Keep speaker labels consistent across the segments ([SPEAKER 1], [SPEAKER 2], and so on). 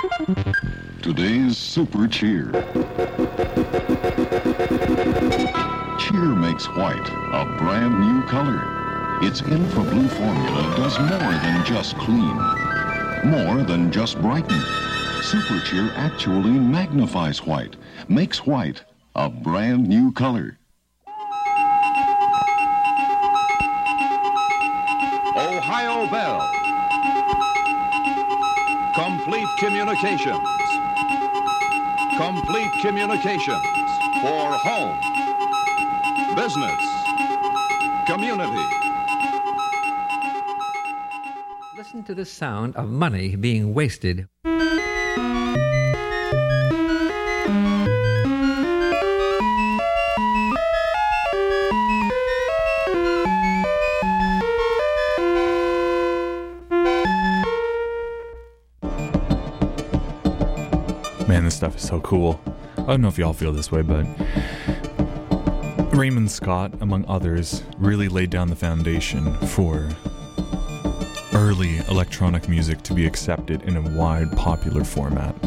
[SPEAKER 1] Today's Super Cheer. Cheer makes white a brand new color. Its infrablue formula does more than just clean, more than just brighten. Super Cheer actually magnifies white, makes white a brand new color.
[SPEAKER 2] Ohio Bell. Complete communications. Complete communications for home, business, community.
[SPEAKER 3] Listen to the sound of money being wasted.
[SPEAKER 4] Man, this stuff is so cool. I don't know if y'all feel this way, but Raymond Scott, among others, really laid down the foundation for early electronic music to be accepted in a wide, popular format.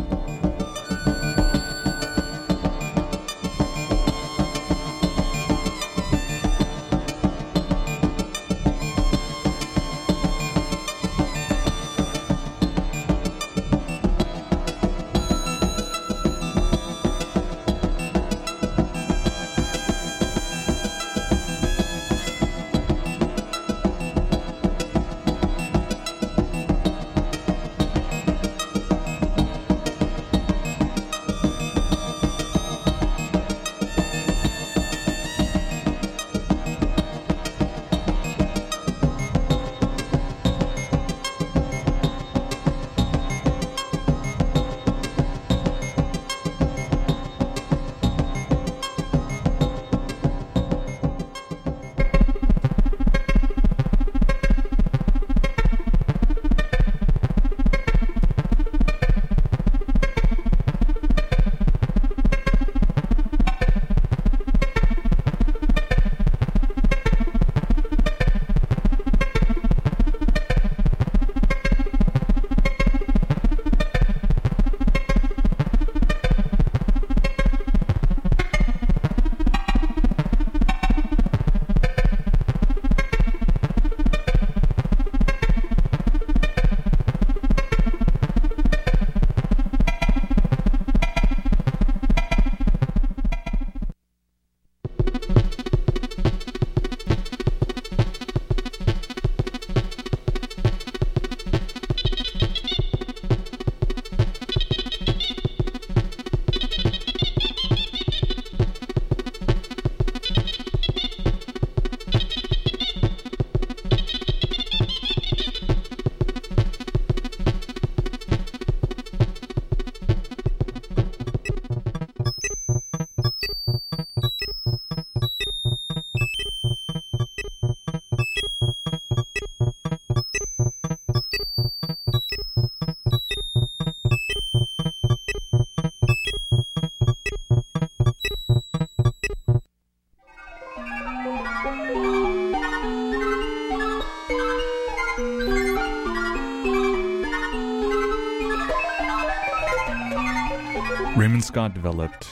[SPEAKER 4] Raymond Scott developed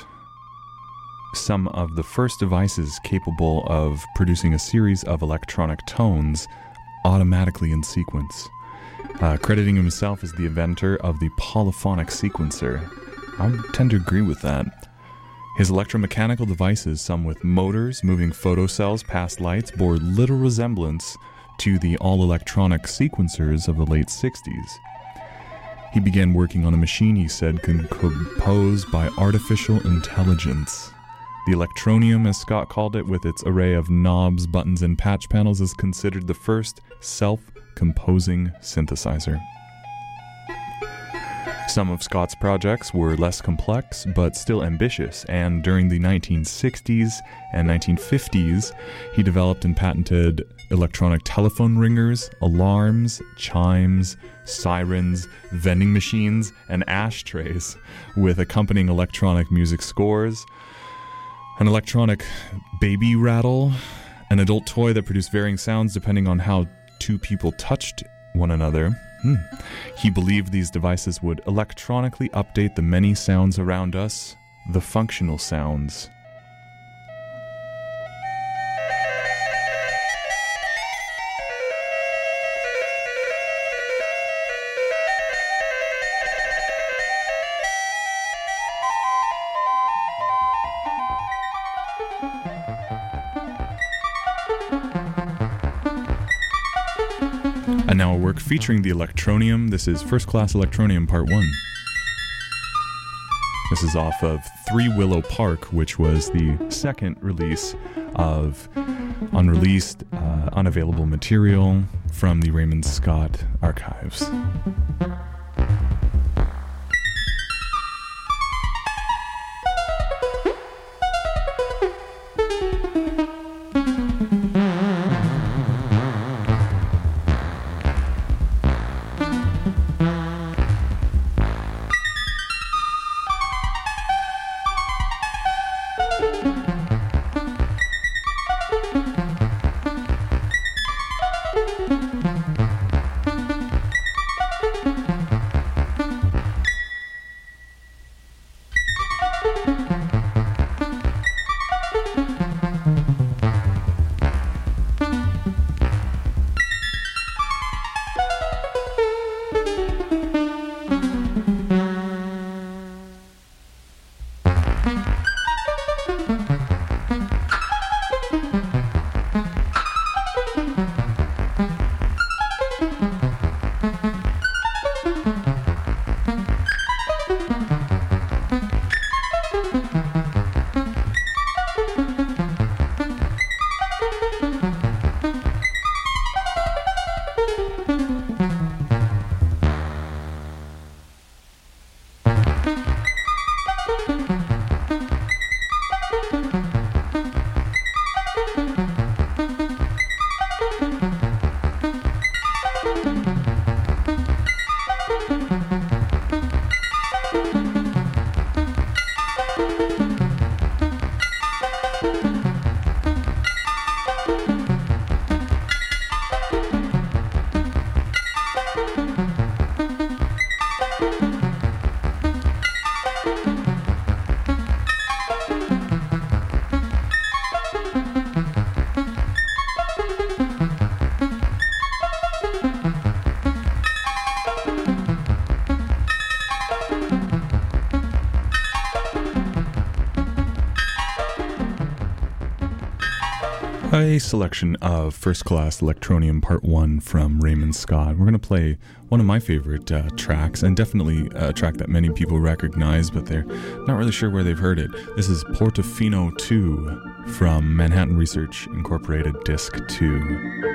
[SPEAKER 4] some of the first devices capable of producing a series of electronic tones automatically in sequence, crediting himself as the inventor of the polyphonic sequencer. I would tend to agree with that. His electromechanical devices, some with motors moving photocells past lights, bore little resemblance to the all-electronic sequencers of the late 60s. He began working on a machine he said composed by artificial intelligence. The Electronium, as Scott called it, with its array of knobs, buttons, and patch panels, is considered the first self-composing synthesizer. Some of Scott's projects were less complex, but still ambitious, and during the 1960s and 1950s, he developed and patented electronic telephone ringers, alarms, chimes, sirens, vending machines, and ashtrays, with accompanying electronic music scores, an electronic baby rattle, an adult toy that produced varying sounds depending on how two people touched one another, He believed these devices would electronically update the many sounds around us, the functional sounds. And now a work featuring the Electronium. This is First Class Electronium Part 1. This is off of 3 Willow Park, which was the second release of unreleased, unavailable material from the Raymond Scott archives. A selection of First Class Electronium Part 1 from Raymond Scott. We're going to play one of my favorite tracks, and definitely a track that many people recognize, but they're not really sure where they've heard it. This is Portofino 2 from Manhattan Research Incorporated, Disc 2.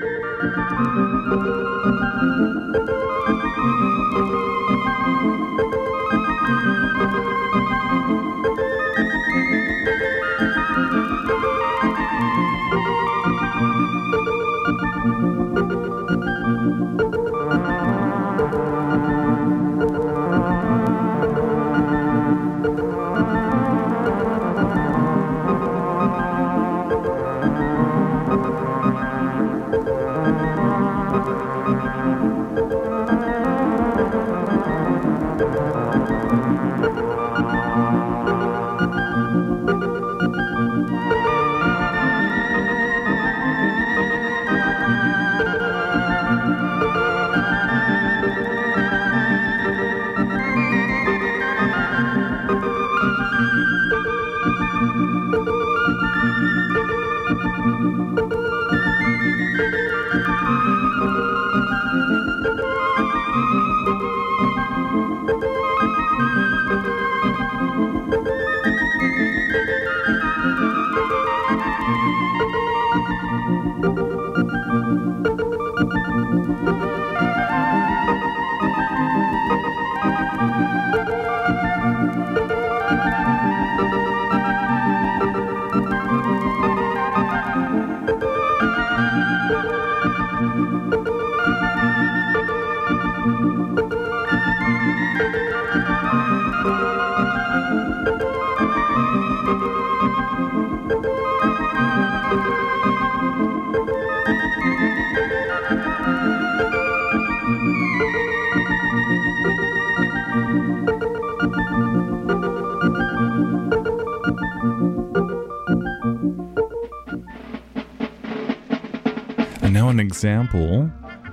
[SPEAKER 4] example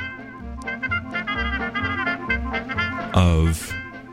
[SPEAKER 4] of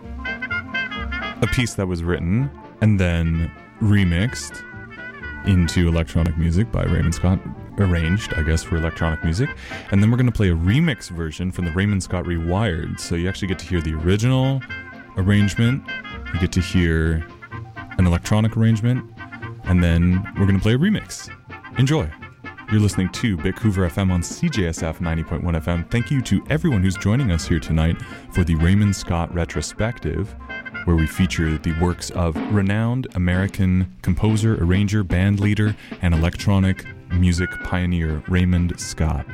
[SPEAKER 4] a piece that was written and then remixed into electronic music by Raymond Scott, arranged, I guess, for electronic music. And then we're going to play a remix version from the Raymond Scott Rewired. So you actually get to hear the original arrangement, you get to hear an electronic arrangement, and then we're going to play a remix. Enjoy. You're listening to Vancouver FM on CJSF 90.1 FM. Thank you to everyone who's joining us here tonight for the Raymond Scott Retrospective, where we feature the works of renowned American composer, arranger, band leader, and electronic music pioneer Raymond Scott.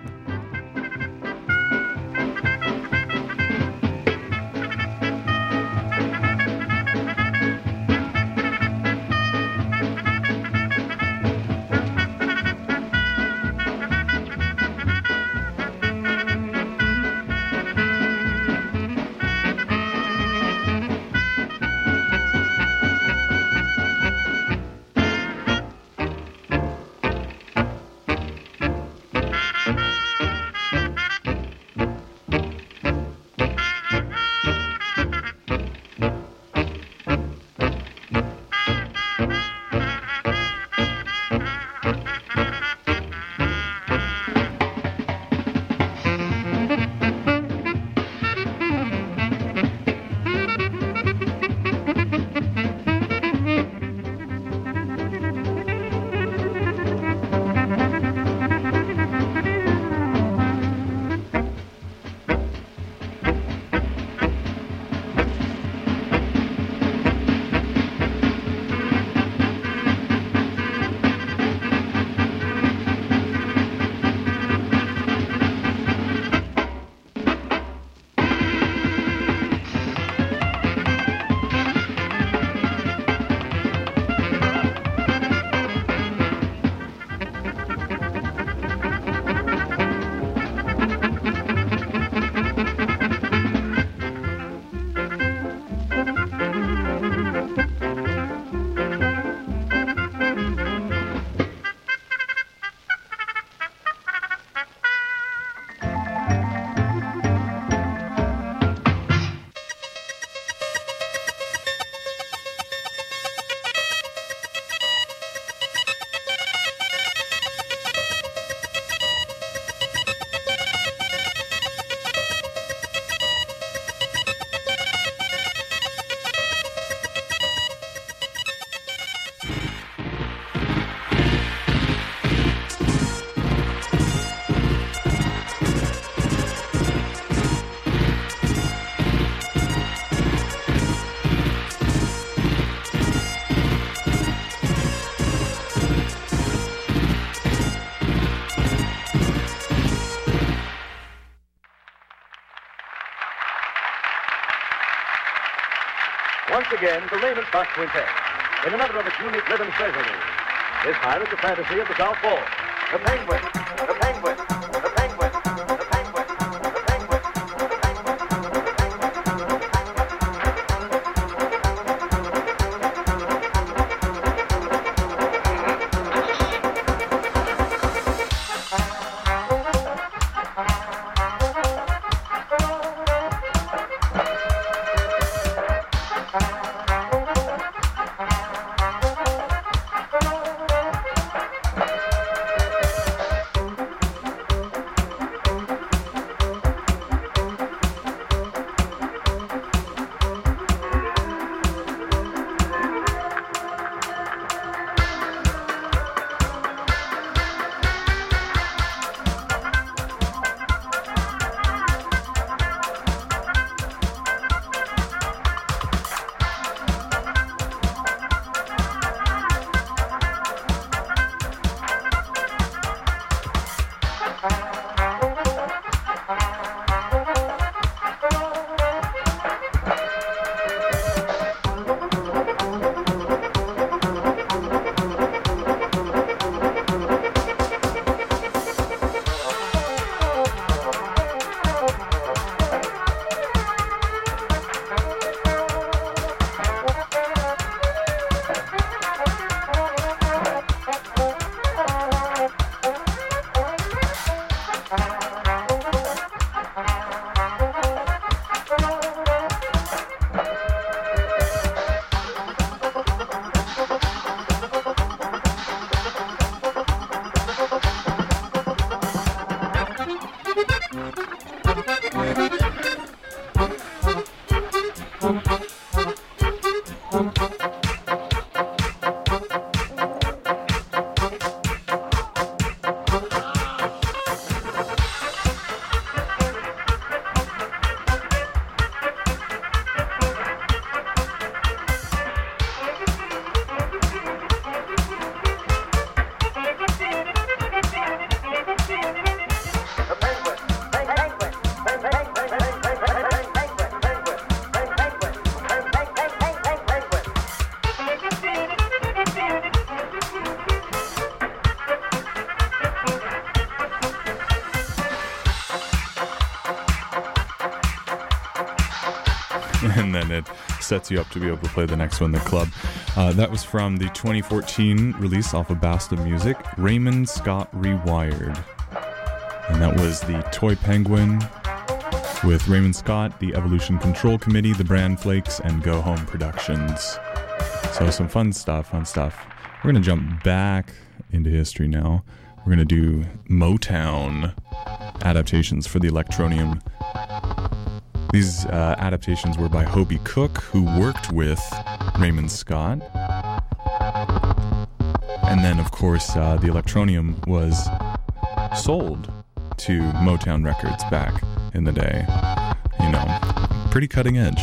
[SPEAKER 5] Once again, the Raymond Scott Quintet, in another of its unique rhythm treasuries. This time it's a fantasy of the South Pole. The Penguin, the Penguin, the Penguin, the Penguin, the Penguin, the Penguin,
[SPEAKER 4] and then it sets you up to be able to play the next one, the club. That was from the 2014 release off of Basta Music, Raymond Scott Rewired. And that was the Toy Penguin with Raymond Scott, the Evolution Control Committee, the Bran Flakes, and Go Home Productions. So some fun stuff. We're going to jump back into history now. We're going to do Motown adaptations for the Electronium. These adaptations were by Hobie Cook, who worked with Raymond Scott. And then, of course, the Electronium was sold to Motown Records back in the day. You know, pretty cutting edge.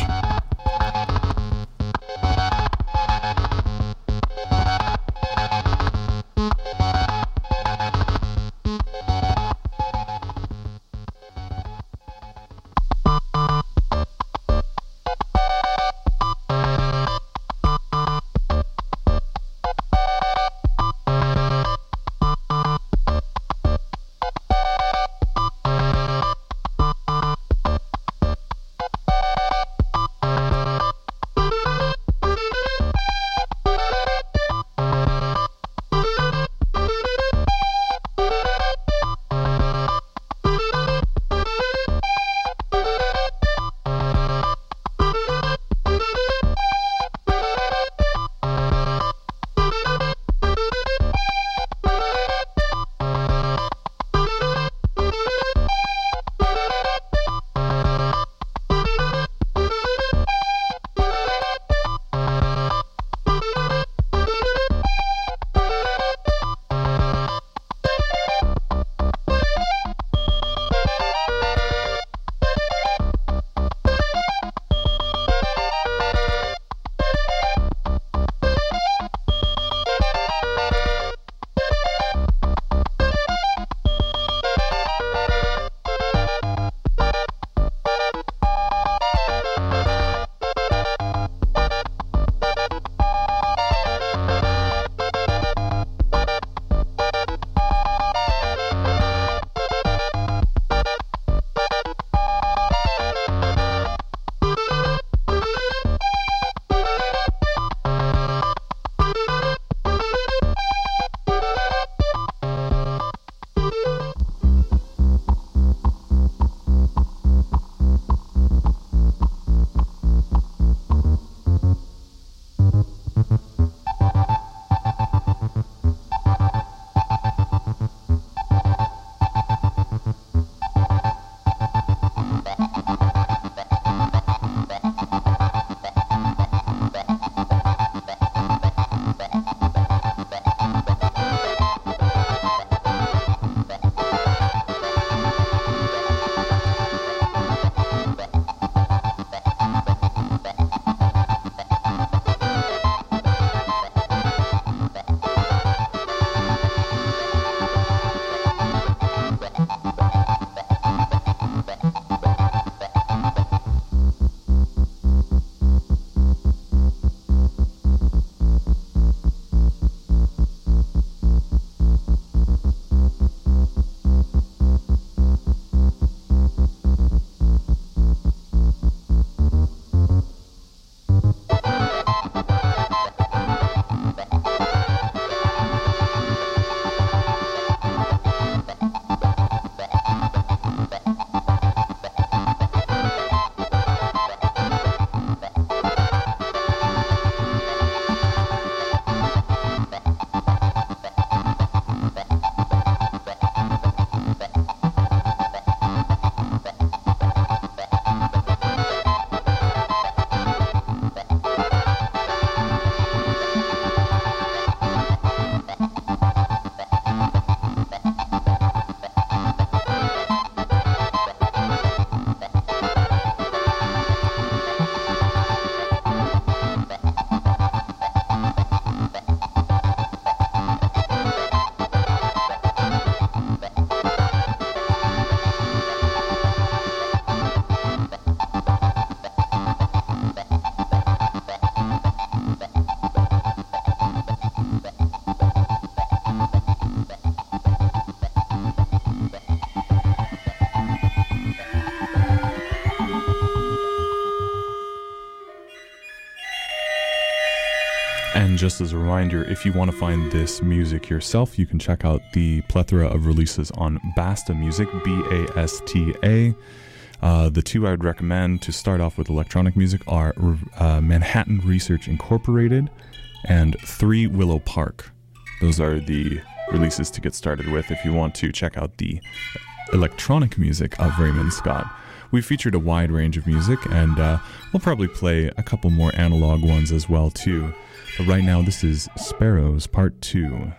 [SPEAKER 4] And just as a reminder, if you want to find this music yourself, you can check out the plethora of releases on Basta Music, B-A-S-T-A. The two I would recommend to start off with electronic music are Manhattan Research Incorporated and 3 Willow Park. Those are the releases to get started with if you want to check out the electronic music of Raymond Scott. We've featured a wide range of music, and we'll probably play a couple more analog ones as well too. But right now, this is Sparrows Part 2.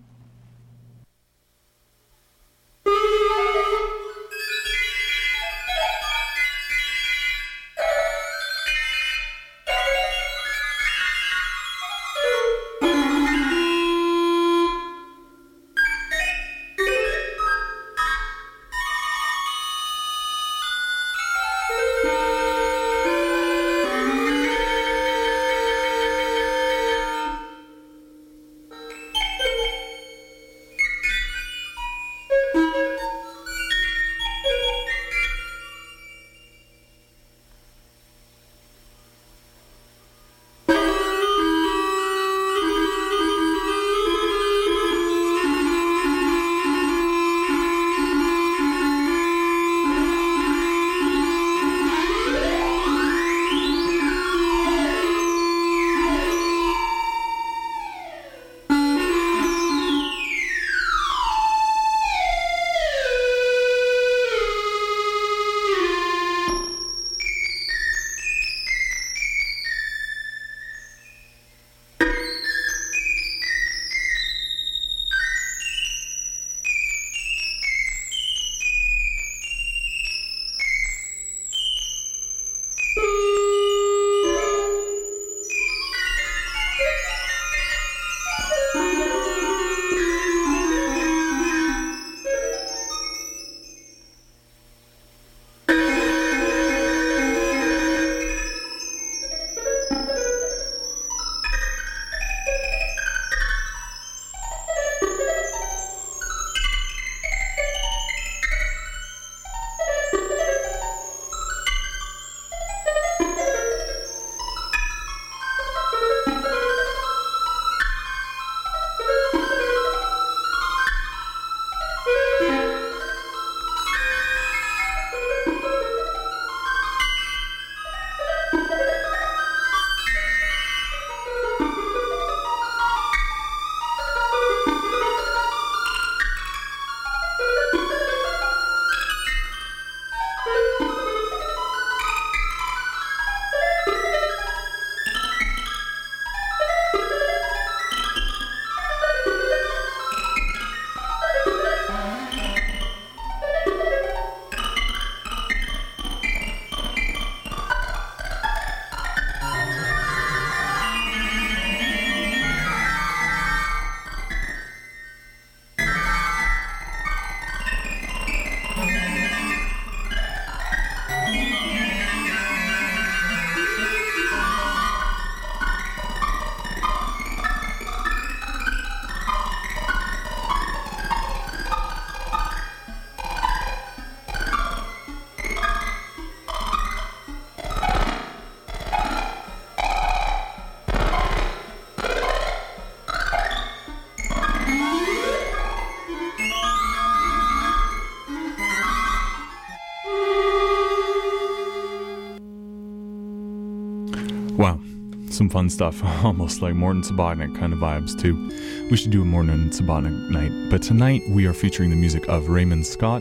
[SPEAKER 4] Wow, some fun stuff, almost like Morton Subotnick kind of vibes too. We should do a Morton Subotnick night, but tonight we are featuring the music of Raymond Scott,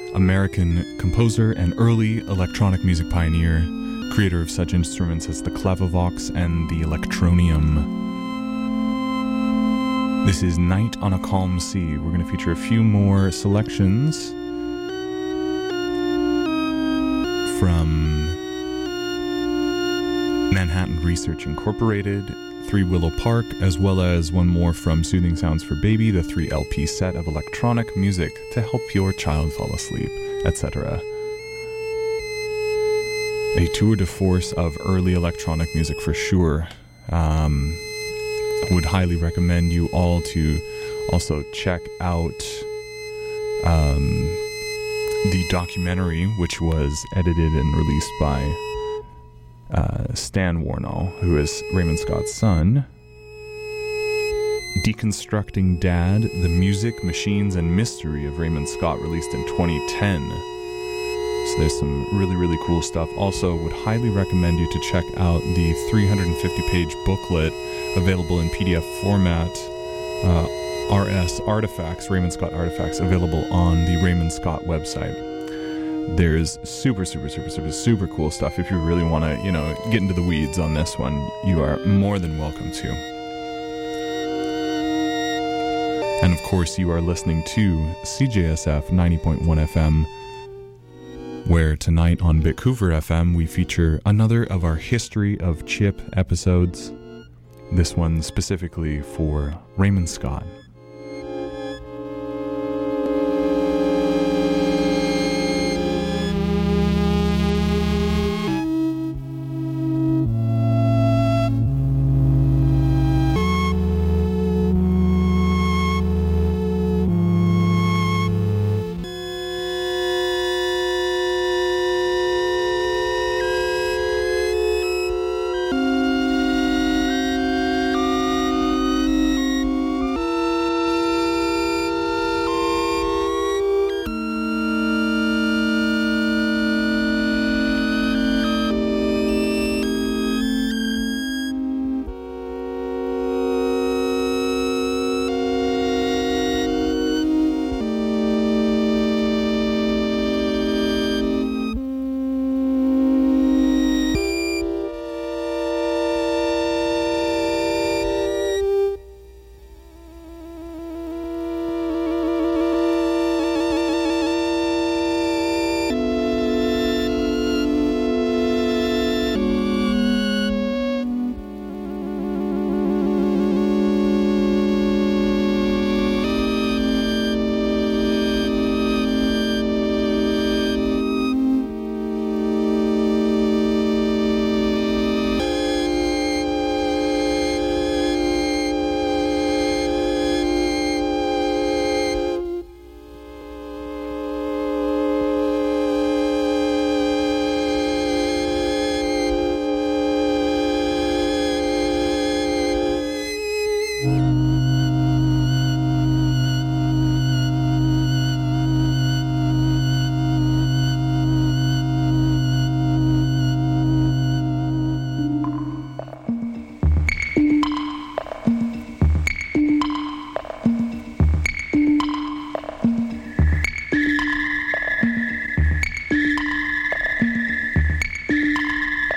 [SPEAKER 4] American composer and early electronic music pioneer, creator of such instruments as the Clavovox and the Electronium. This is Night on a Calm Sea. We're going to feature a few more selections from Manhattan Research Incorporated, 3 Willow Park, as well as one more from Soothing Sounds for Baby, the 3 LP set of electronic music to help your child fall asleep, etc. A tour de force of early electronic music for sure. I would highly recommend you all to also check out the documentary, which was edited and released by Stan Warnall, who is Raymond Scott's son, Deconstructing Dad, The Music, Machines, and Mystery of Raymond Scott, released in 2010. So there's some really, really cool stuff. Also, would highly recommend you to check out the 350-page booklet available in PDF format, RS Artifacts, Raymond Scott Artifacts, available on the Raymond Scott website. There's super cool stuff. If you really want to, get into the weeds on this one, you are more than welcome to. And of course, you are listening to CJSF 90.1 FM, where tonight on Vancouver FM we feature another of our History of Chip episodes, this one specifically for Raymond Scott.